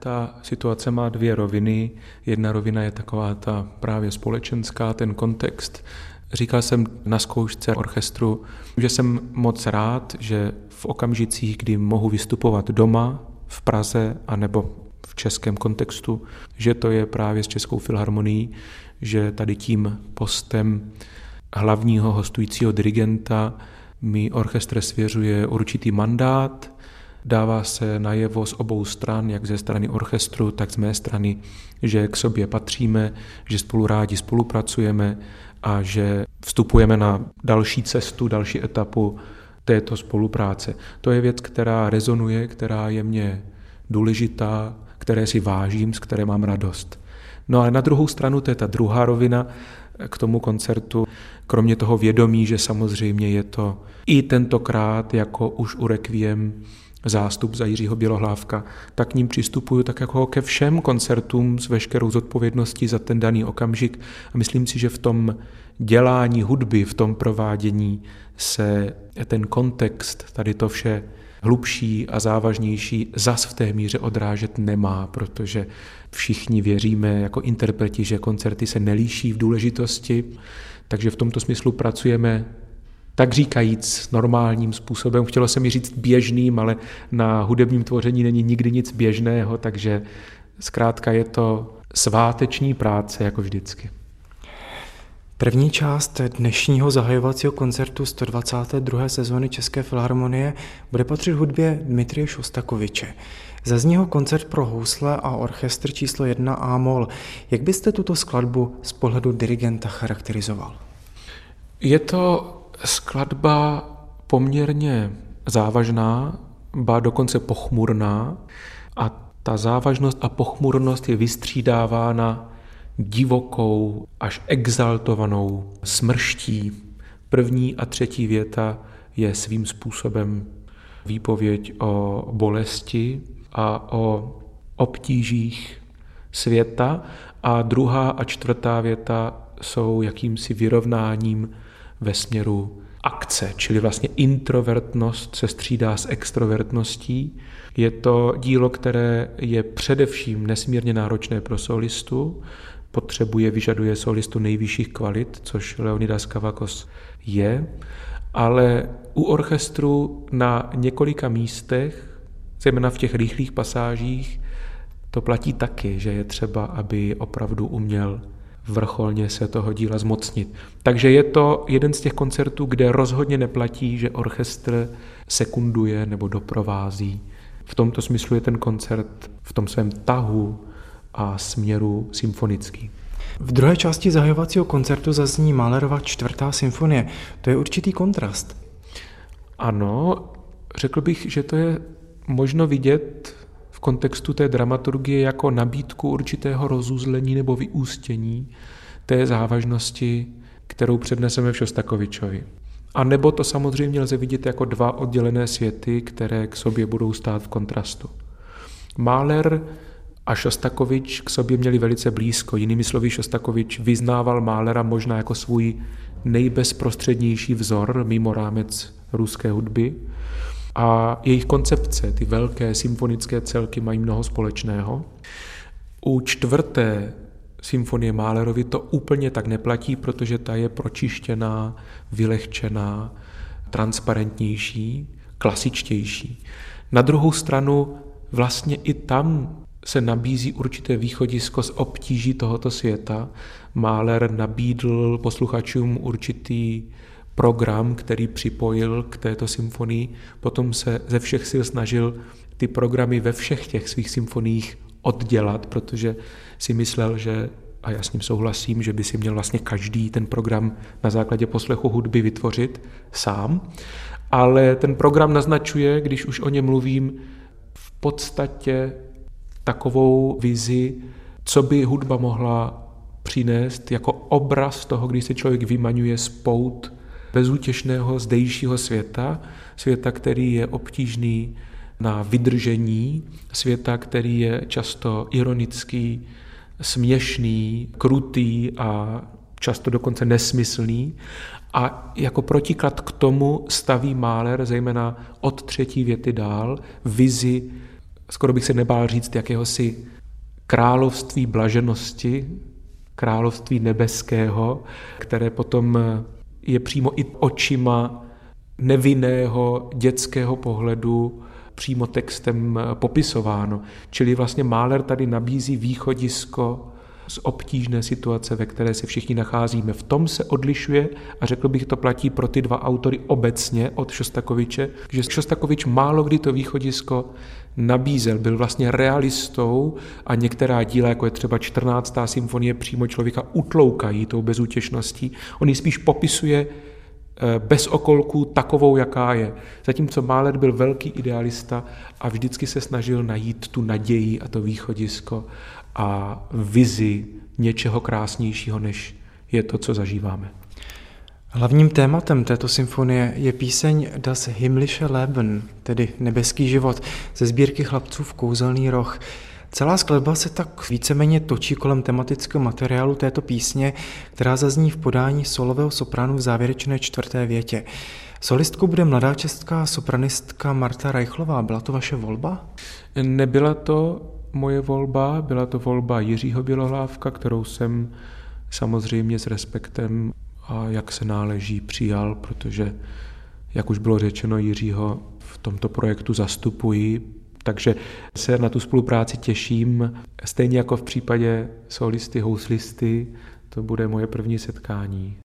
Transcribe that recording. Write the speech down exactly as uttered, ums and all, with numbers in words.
Ta situace má dvě roviny. Jedna rovina je taková ta právě společenská, ten kontext. Říkal jsem na zkoušce orchestru, že jsem moc rád, že v okamžicích, kdy mohu vystupovat doma, v Praze, anebo v českém kontextu, že to je právě s Českou filharmonií, že tady tím postem hlavního hostujícího dirigenta mi orchestr svěřuje určitý mandát, dává se najevo z obou stran, jak ze strany orchestru, tak z mé strany, že k sobě patříme, že spolu rádi spolupracujeme a že vstupujeme na další cestu, další etapu této spolupráce. To je věc, která rezonuje, která je mně důležitá, které si vážím, z které mám radost. No ale na druhou stranu, to je ta druhá rovina k tomu koncertu, kromě toho vědomí, že samozřejmě je to i tentokrát, jako už u Requiem, zástup za Jiřího Bělohlávka, tak k ním přistupuju tak jako ke všem koncertům s veškerou zodpovědností za ten daný okamžik a myslím si, že v tom dělání hudby, v tom provádění se ten kontext, tady to vše hlubší a závažnější zas v té míře odrážet nemá, protože všichni věříme jako interpreti, že koncerty se nelíší v důležitosti, takže v tomto smyslu pracujeme tak říkajíc normálním způsobem. Chtělo se mi říct běžným, ale na hudebním tvoření není nikdy nic běžného, takže zkrátka je to sváteční práce, jako vždycky. První část dnešního zahajovacího koncertu sto dvacáté druhé sezóny České filharmonie bude patřit hudbě Dmitrije Šostakoviče. Zazní ho koncert pro housle a orchestr číslo jedna A-moll. Jak byste tuto skladbu z pohledu dirigenta charakterizoval? Je to skladba poměrně závažná, ba dokonce pochmurná a ta závažnost a pochmurnost je vystřídávána divokou až exaltovanou smrští. První a třetí věta je svým způsobem výpověď o bolesti a o obtížích světa a druhá a čtvrtá věta jsou jakýmsi vyrovnáním ve směru akce, čili vlastně introvertnost se střídá s extrovertností. Je to dílo, které je především nesmírně náročné pro solistu, potřebuje, vyžaduje solistu nejvyšších kvalit, což Leonidas Kavakos je, ale u orchestru na několika místech, zejména v těch rychlých pasážích, to platí taky, že je třeba, aby opravdu uměl vrcholně se toho díla zmocnit. Takže je to jeden z těch koncertů, kde rozhodně neplatí, že orchestr sekunduje nebo doprovází. V tomto smyslu je ten koncert v tom svém tahu a směru symfonický. V druhé části zahajovacího koncertu zazní Mahlerova čtvrtá symfonie. To je určitý kontrast. Ano, řekl bych, že to je možno vidět v kontextu té dramaturgie jako nabídku určitého rozuzlení nebo vyústění té závažnosti, kterou předneseme v Šostakovičovi. A nebo to samozřejmě lze vidět jako dva oddělené světy, které k sobě budou stát v kontrastu. Mahler a Šostakovič k sobě měli velice blízko. Jinými slovy, Šostakovič vyznával Mahlera možná jako svůj nejbezprostřednější vzor mimo rámec ruské hudby. A jejich koncepce, ty velké symfonické celky, mají mnoho společného. U čtvrté symfonie Mahlerovi to úplně tak neplatí, protože ta je pročištěná, vylehčená, transparentnější, klasičtější. Na druhou stranu vlastně i tam se nabízí určité východisko z obtíží tohoto světa. Mahler nabídl posluchačům určitý program, který připojil k této symfonii, potom se ze všech sil snažil ty programy ve všech těch svých symfoniích oddělat, protože si myslel, že, a já s ním souhlasím, že by si měl vlastně každý ten program na základě poslechu hudby vytvořit sám, ale ten program naznačuje, když už o něm mluvím, v podstatě takovou vizi, co by hudba mohla přinést jako obraz toho, když se člověk vymaňuje z pout bezútěšného zdejšího světa, světa, který je obtížný na vydržení, světa, který je často ironický, směšný, krutý a často dokonce nesmyslný. A jako protiklad k tomu staví Mahler, zejména od třetí věty dál, vizi skoro bych se nebál říct, jakéhosi království blaženosti, království nebeského, které potom je přímo i očima nevinného dětského pohledu přímo textem popisováno. Čili vlastně Mahler tady nabízí východisko z obtížné situace, ve které se všichni nacházíme. V tom se odlišuje, a řekl bych, to platí pro ty dva autory obecně od Šostakoviče, že Šostakovič málo kdy to východisko nabízel, byl vlastně realistou a některá díla, jako je třeba čtrnáctá symfonie, přímo člověka utloukají tou bezútěšností. On ji spíš popisuje bez okolků takovou, jaká je. Zatímco Mahler byl velký idealista a vždycky se snažil najít tu naději a to východisko a vizi něčeho krásnějšího, než je to, co zažíváme. Hlavním tématem této symfonie je píseň Das himmlische Leben, tedy nebeský život, ze sbírky Chlapcův kouzelný roh. Celá skladba se tak víceméně točí kolem tematického materiálu této písně, která zazní v podání solového sopránu v závěrečné čtvrté větě. Solistkou bude mladá česká sopranistka Marta Reichlová. Byla to vaše volba? Nebyla to moje volba, byla to volba Jiřího Bělohlávka, kterou jsem samozřejmě s respektem a jak se náleží přijal, protože, jak už bylo řečeno, Jiřího v tomto projektu zastupuji, takže se na tu spolupráci těším. Stejně jako v případě solisty, houslisty, to bude moje první setkání